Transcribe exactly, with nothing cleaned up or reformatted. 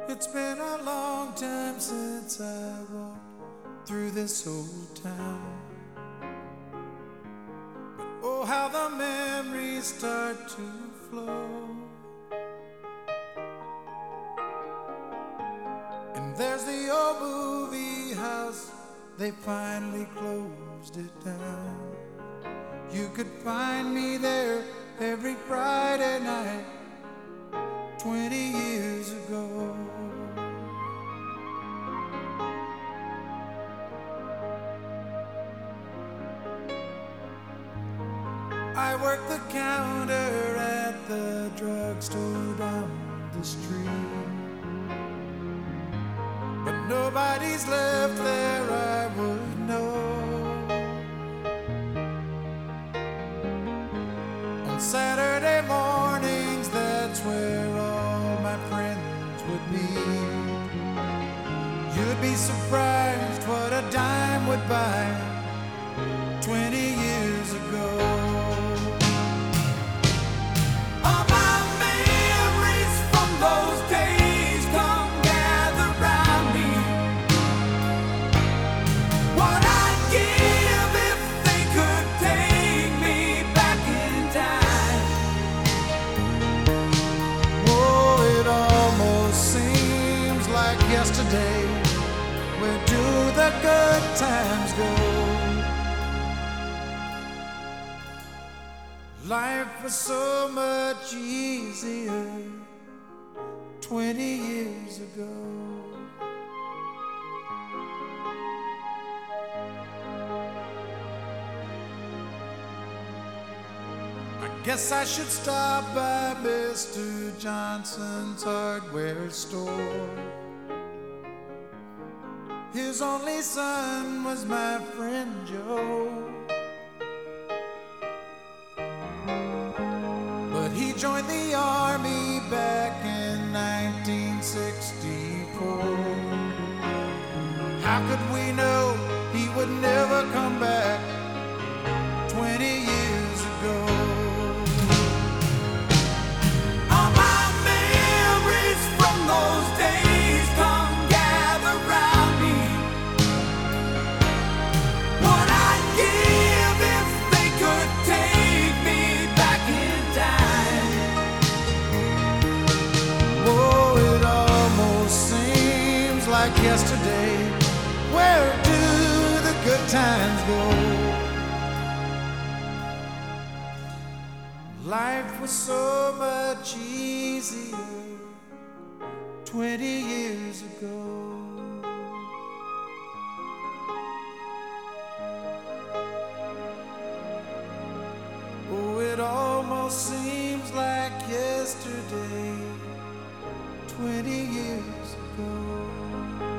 It's been a long time since I walked through this old town. But oh, how the memories start to flow. And there's the old movie house, they finally closed it down. You could find me there every Friday night twenty years ago. I worked the counter at the drugstore down the street, but nobody's left there I would know. On Saturday mornings, that's where all my friends would meet. You'd be surprised what a dime would buy twenty years ago. Yesterday, where do the good times go? Life was so much easier twenty years ago. I guess I should stop by Mister Johnson's hardware store. His only son was my friend Joe, but he joined the army back in nineteen sixty-four. How could we know he would never come back twenty years ago? All my memories from those days come gather round. Like yesterday, where do the good times go? Life was so much easier twenty years ago. Oh, it almost seems like yesterday, twenty years ago.